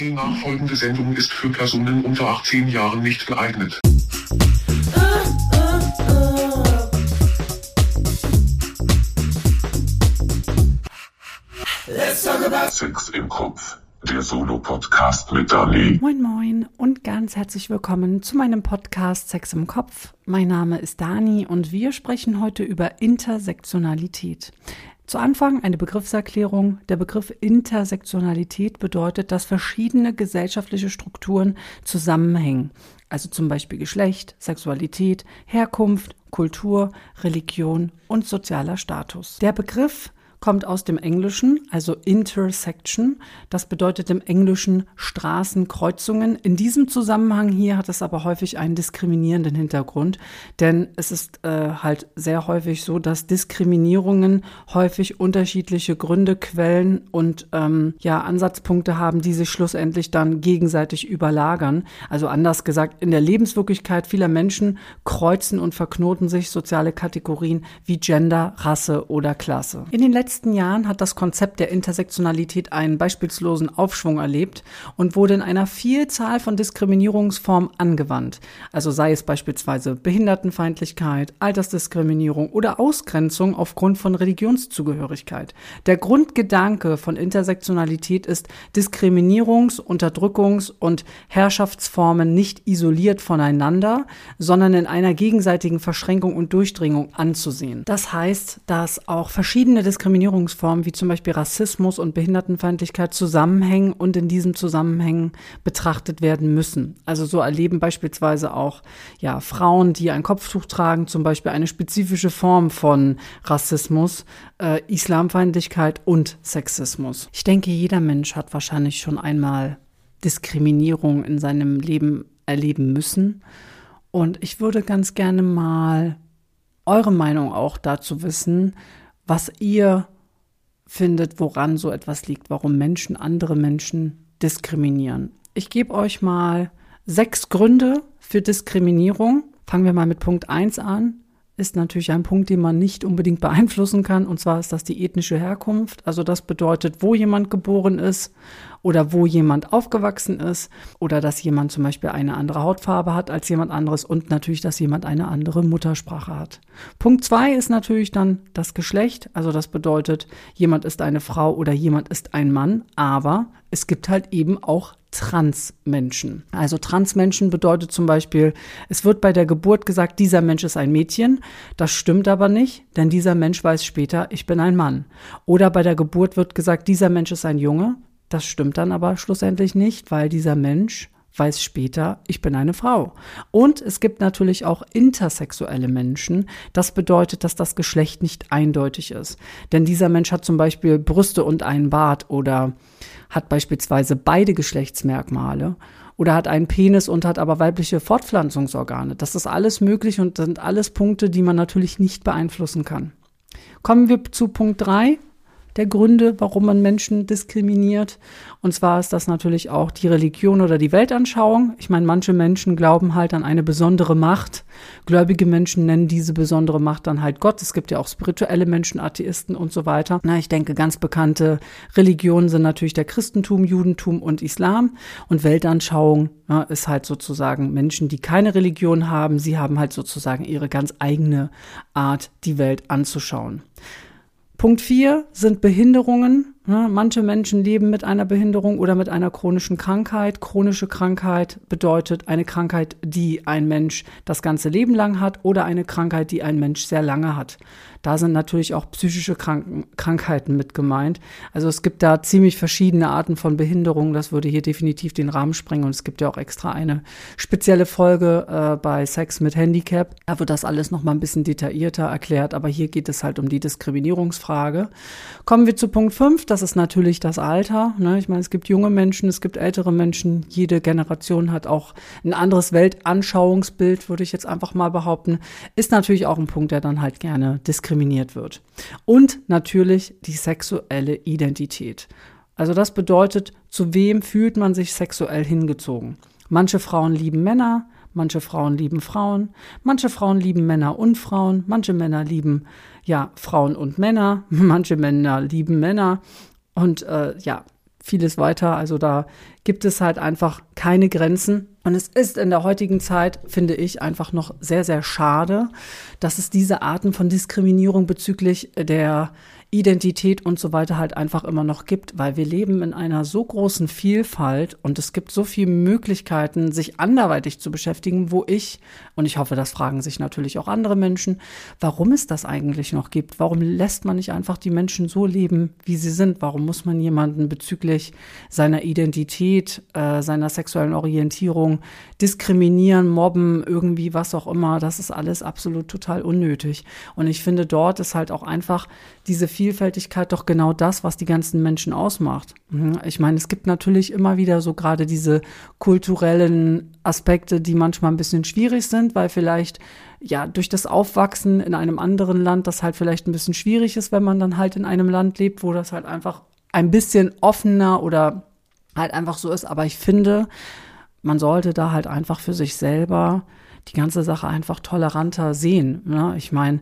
Die nachfolgende Sendung ist für Personen unter 18 Jahren nicht geeignet. Let's talk about Sex im Kopf, der Solo-Podcast mit Dani. Moin moin und ganz herzlich willkommen zu meinem Podcast Sex im Kopf. Mein Name ist Dani und wir sprechen heute über Intersektionalität. Zu Anfang eine Begriffserklärung. Der Begriff Intersektionalität bedeutet, dass verschiedene gesellschaftliche Strukturen zusammenhängen. Also zum Beispiel Geschlecht, Sexualität, Herkunft, Kultur, Religion und sozialer Status. Der Begriff kommt aus dem Englischen, also Intersection. Das bedeutet im Englischen Straßenkreuzungen. In diesem Zusammenhang hier hat es aber häufig einen diskriminierenden Hintergrund, denn es ist halt sehr häufig so, dass Diskriminierungen häufig unterschiedliche Gründe, Quellen und Ansatzpunkte haben, die sich schlussendlich dann gegenseitig überlagern. Also anders gesagt, in der Lebenswirklichkeit vieler Menschen kreuzen und verknoten sich soziale Kategorien wie Gender, Rasse oder Klasse. In den letzten Jahren hat das Konzept der Intersektionalität einen beispielslosen Aufschwung erlebt und wurde in einer Vielzahl von Diskriminierungsformen angewandt. Also sei es beispielsweise Behindertenfeindlichkeit, Altersdiskriminierung oder Ausgrenzung aufgrund von Religionszugehörigkeit. Der Grundgedanke von Intersektionalität ist, Diskriminierungs-, Unterdrückungs- und Herrschaftsformen nicht isoliert voneinander, sondern in einer gegenseitigen Verschränkung und Durchdringung anzusehen. Das heißt, dass auch verschiedene Diskriminierungsformen wie zum Beispiel Rassismus und Behindertenfeindlichkeit zusammenhängen und in diesem Zusammenhang betrachtet werden müssen. Also so erleben beispielsweise auch Frauen, die ein Kopftuch tragen, zum Beispiel eine spezifische Form von Rassismus, Islamfeindlichkeit und Sexismus. Ich denke, jeder Mensch hat wahrscheinlich schon einmal Diskriminierung in seinem Leben erleben müssen. Und ich würde ganz gerne mal eure Meinung auch dazu wissen, was ihr findet, woran so etwas liegt, warum Menschen andere Menschen diskriminieren. Ich gebe euch mal 6 Gründe für Diskriminierung. Fangen wir mal mit Punkt 1 an. Ist natürlich ein Punkt, den man nicht unbedingt beeinflussen kann. Und zwar ist das die ethnische Herkunft. Also das bedeutet, wo jemand geboren ist oder wo jemand aufgewachsen ist oder dass jemand zum Beispiel eine andere Hautfarbe hat als jemand anderes und natürlich, dass jemand eine andere Muttersprache hat. Punkt 2 ist natürlich dann das Geschlecht. Also das bedeutet, jemand ist eine Frau oder jemand ist ein Mann, aber es gibt halt eben auch Transmenschen. Also Transmenschen bedeutet zum Beispiel, es wird bei der Geburt gesagt, dieser Mensch ist ein Mädchen. Das stimmt aber nicht, denn dieser Mensch weiß später, ich bin ein Mann. Oder bei der Geburt wird gesagt, dieser Mensch ist ein Junge. Das stimmt dann aber schlussendlich nicht, weil dieser Mensch weiß später, ich bin eine Frau. Und es gibt natürlich auch intersexuelle Menschen. Das bedeutet, dass das Geschlecht nicht eindeutig ist. Denn dieser Mensch hat zum Beispiel Brüste und einen Bart oder hat beispielsweise beide Geschlechtsmerkmale oder hat einen Penis und hat aber weibliche Fortpflanzungsorgane. Das ist alles möglich und sind alles Punkte, die man natürlich nicht beeinflussen kann. Kommen wir zu Punkt 3. Der Gründe, warum man Menschen diskriminiert. Und zwar ist das natürlich auch die Religion oder die Weltanschauung. Ich meine, manche Menschen glauben halt an eine besondere Macht. Gläubige Menschen nennen diese besondere Macht dann halt Gott. Es gibt ja auch spirituelle Menschen, Atheisten und so weiter. Ich denke, ganz bekannte Religionen sind natürlich der Christentum, Judentum und Islam. Und Weltanschauung ist halt sozusagen Menschen, die keine Religion haben. Sie haben halt sozusagen ihre ganz eigene Art, die Welt anzuschauen. Punkt 4 sind Behinderungen. Manche Menschen leben mit einer Behinderung oder mit einer chronischen Krankheit. Chronische Krankheit bedeutet eine Krankheit, die ein Mensch das ganze Leben lang hat oder eine Krankheit, die ein Mensch sehr lange hat. Da sind natürlich auch psychische Krankheiten mit gemeint. Also es gibt da ziemlich verschiedene Arten von Behinderungen. Das würde hier definitiv den Rahmen sprengen. Und es gibt ja auch extra eine spezielle Folge bei Sex mit Handicap. Da wird das alles noch mal ein bisschen detaillierter erklärt. Aber hier geht es halt um die Diskriminierungsfrage. Kommen wir zu Punkt 5. Das ist natürlich das Alter. Ich meine, es gibt junge Menschen, es gibt ältere Menschen. Jede Generation hat auch ein anderes Weltanschauungsbild, würde ich jetzt einfach mal behaupten. Ist natürlich auch ein Punkt, der dann halt gerne diskriminiert wird. Und natürlich die sexuelle Identität. Also das bedeutet, zu wem fühlt man sich sexuell hingezogen? Manche Frauen lieben Männer, manche Frauen lieben Frauen, manche Frauen lieben Männer und Frauen, manche Männer lieben Frauen und Männer, manche Männer lieben Männer und vieles weiter. Also da gibt es halt einfach keine Grenzen. Und es ist in der heutigen Zeit, finde ich, einfach noch sehr, sehr schade, dass es diese Arten von Diskriminierung bezüglich der Identität und so weiter halt einfach immer noch gibt, weil wir leben in einer so großen Vielfalt und es gibt so viele Möglichkeiten, sich anderweitig zu beschäftigen, und ich hoffe, das fragen sich natürlich auch andere Menschen, warum es das eigentlich noch gibt. Warum lässt man nicht einfach die Menschen so leben, wie sie sind? Warum muss man jemanden bezüglich seiner Identität, seiner sexuellen Orientierung diskriminieren, mobben, irgendwie was auch immer? Das ist alles absolut total unnötig. Und ich finde, dort ist halt auch einfach diese Vielfältigkeit doch genau das, was die ganzen Menschen ausmacht. Ich meine, es gibt natürlich immer wieder so gerade diese kulturellen Aspekte, die manchmal ein bisschen schwierig sind, weil vielleicht ja durch das Aufwachsen in einem anderen Land das halt vielleicht ein bisschen schwierig ist, wenn man dann halt in einem Land lebt, wo das halt einfach ein bisschen offener oder halt einfach so ist. Aber ich finde, man sollte da halt einfach für sich selber die ganze Sache einfach toleranter sehen. Ne? Ich meine,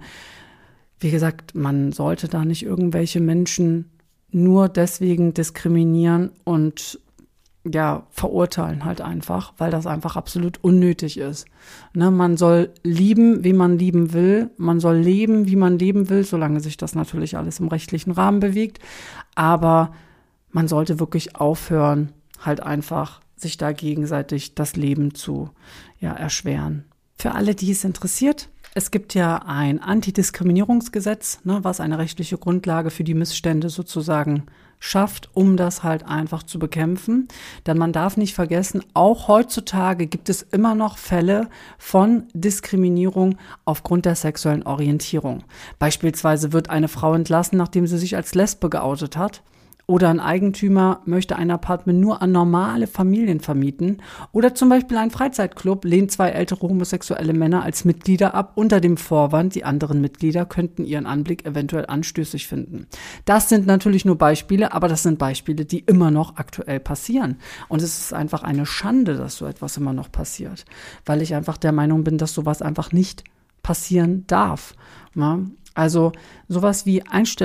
wie gesagt, man sollte da nicht irgendwelche Menschen nur deswegen diskriminieren und ja, verurteilen halt einfach, weil das einfach absolut unnötig ist. Ne, man soll lieben, wie man lieben will. Man soll leben, wie man leben will, solange sich das natürlich alles im rechtlichen Rahmen bewegt. Aber man sollte wirklich aufhören, halt einfach sich da gegenseitig das Leben zu erschweren. Für alle, die es interessiert, es gibt ja ein Antidiskriminierungsgesetz, was eine rechtliche Grundlage für die Missstände sozusagen schafft, um das halt einfach zu bekämpfen. Denn man darf nicht vergessen, auch heutzutage gibt es immer noch Fälle von Diskriminierung aufgrund der sexuellen Orientierung. Beispielsweise wird eine Frau entlassen, nachdem sie sich als Lesbe geoutet hat. Oder ein Eigentümer möchte ein Apartment nur an normale Familien vermieten. Oder zum Beispiel ein Freizeitclub lehnt 2 ältere homosexuelle Männer als Mitglieder ab, unter dem Vorwand, die anderen Mitglieder könnten ihren Anblick eventuell anstößig finden. Das sind natürlich nur Beispiele, aber das sind Beispiele, die immer noch aktuell passieren. Und es ist einfach eine Schande, dass so etwas immer noch passiert. Weil ich einfach der Meinung bin, dass sowas einfach nicht passieren darf. Ja? Also sowas wie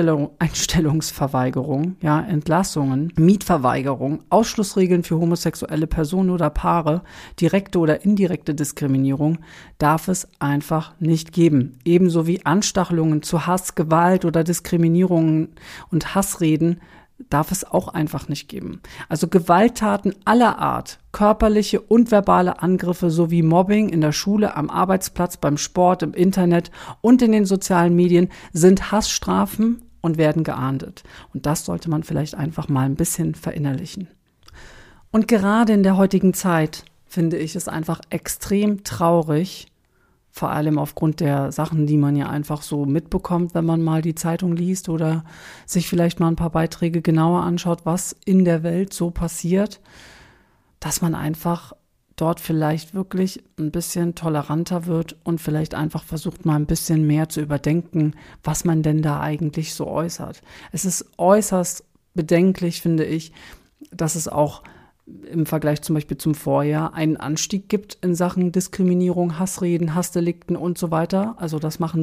Einstellungsverweigerung, Entlassungen, Mietverweigerung, Ausschlussregeln für homosexuelle Personen oder Paare, direkte oder indirekte Diskriminierung darf es einfach nicht geben. Ebenso wie Anstachelungen zu Hass, Gewalt oder Diskriminierungen und Hassreden darf es auch einfach nicht geben. Also Gewalttaten aller Art, körperliche und verbale Angriffe sowie Mobbing in der Schule, am Arbeitsplatz, beim Sport, im Internet und in den sozialen Medien sind Hassstrafen und werden geahndet. Und das sollte man vielleicht einfach mal ein bisschen verinnerlichen. Und gerade in der heutigen Zeit finde ich es einfach extrem traurig, vor allem aufgrund der Sachen, die man ja einfach so mitbekommt, wenn man mal die Zeitung liest oder sich vielleicht mal ein paar Beiträge genauer anschaut, was in der Welt so passiert, dass man einfach dort vielleicht wirklich ein bisschen toleranter wird und vielleicht einfach versucht, mal ein bisschen mehr zu überdenken, was man denn da eigentlich so äußert. Es ist äußerst bedenklich, finde ich, dass es auch im Vergleich zum Beispiel zum Vorjahr einen Anstieg gibt in Sachen Diskriminierung, Hassreden, Hassdelikten und so weiter. Also das machen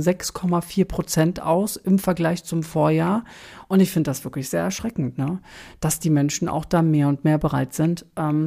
6,4% aus im Vergleich zum Vorjahr. Und ich finde das wirklich sehr erschreckend, dass die Menschen auch da mehr und mehr bereit sind,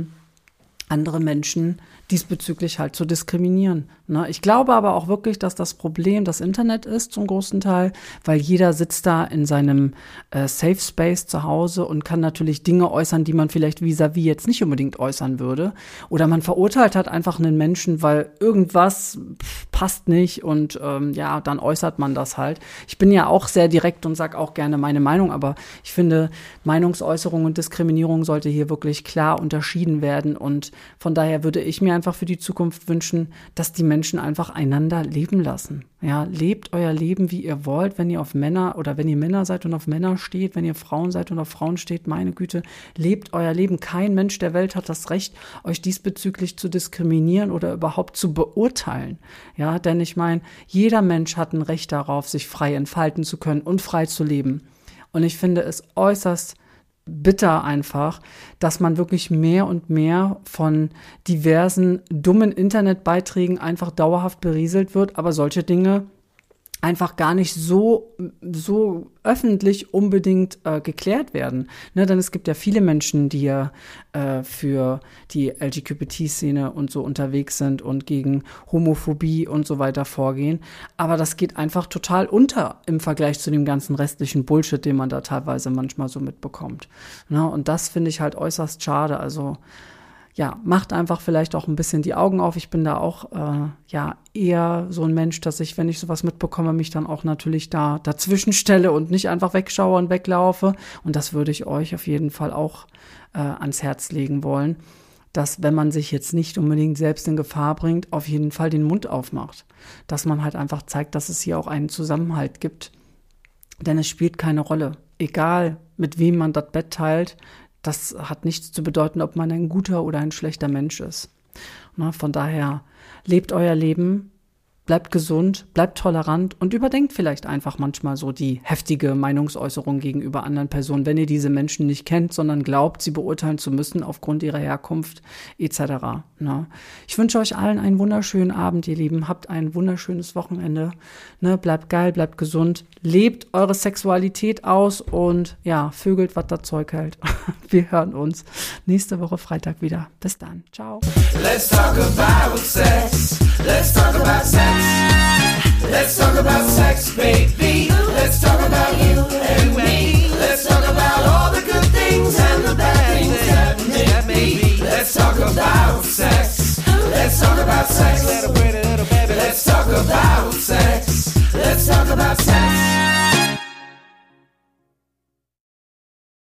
andere Menschen diesbezüglich halt zu diskriminieren. Ich glaube aber auch wirklich, dass das Problem das Internet ist zum großen Teil, weil jeder sitzt da in seinem Safe Space zu Hause und kann natürlich Dinge äußern, die man vielleicht vis-à-vis jetzt nicht unbedingt äußern würde. Oder man verurteilt halt einfach einen Menschen, weil irgendwas passt nicht und dann äußert man das halt. Ich bin ja auch sehr direkt und sage auch gerne meine Meinung, aber ich finde, Meinungsäußerung und Diskriminierung sollte hier wirklich klar unterschieden werden und von daher würde ich mir einfach für die Zukunft wünschen, dass die Menschen einfach einander leben lassen. Ja, lebt euer Leben, wie ihr wollt, wenn ihr auf Männer oder wenn ihr Männer seid und auf Männer steht, wenn ihr Frauen seid und auf Frauen steht, meine Güte, lebt euer Leben. Kein Mensch der Welt hat das Recht, euch diesbezüglich zu diskriminieren oder überhaupt zu beurteilen. Ja, denn ich meine, jeder Mensch hat ein Recht darauf, sich frei entfalten zu können und frei zu leben. Und ich finde es äußerst bitter einfach, dass man wirklich mehr und mehr von diversen dummen Internetbeiträgen einfach dauerhaft berieselt wird, aber solche Dinge einfach gar nicht so öffentlich unbedingt geklärt werden. Ne, denn es gibt ja viele Menschen, die ja für die LGBT-Szene und so unterwegs sind und gegen Homophobie und so weiter vorgehen. Aber das geht einfach total unter im Vergleich zu dem ganzen restlichen Bullshit, den man da teilweise manchmal so mitbekommt. Ne, und das finde ich halt äußerst schade. Also ja, macht einfach vielleicht auch ein bisschen die Augen auf. Ich bin da auch eher so ein Mensch, dass ich, wenn ich sowas mitbekomme, mich dann auch natürlich da dazwischen stelle und nicht einfach wegschaue und weglaufe. Und das würde ich euch auf jeden Fall auch ans Herz legen wollen, dass, wenn man sich jetzt nicht unbedingt selbst in Gefahr bringt, auf jeden Fall den Mund aufmacht. Dass man halt einfach zeigt, dass es hier auch einen Zusammenhalt gibt. Denn es spielt keine Rolle. Egal, mit wem man das Bett teilt, das hat nichts zu bedeuten, ob man ein guter oder ein schlechter Mensch ist. Na, von daher, lebt euer Leben, bleibt gesund, bleibt tolerant und überdenkt vielleicht einfach manchmal so die heftige Meinungsäußerung gegenüber anderen Personen, wenn ihr diese Menschen nicht kennt, sondern glaubt, sie beurteilen zu müssen aufgrund ihrer Herkunft etc. Na, ich wünsche euch allen einen wunderschönen Abend, ihr Lieben. Habt ein wunderschönes Wochenende. Ne, bleibt geil, bleibt gesund. Lebt eure Sexualität aus und ja, vögelt, was das Zeug hält. Wir hören uns nächste Woche Freitag wieder. Bis dann. Ciao. Let's talk about sex. Let's talk about sex. Let's talk about sex, baby. Let's talk about you and me. Let's talk about all the good things and the bad things that may be. Let's talk about sex. Let's talk about sex. Let's talk about sex. Let's talk about sex.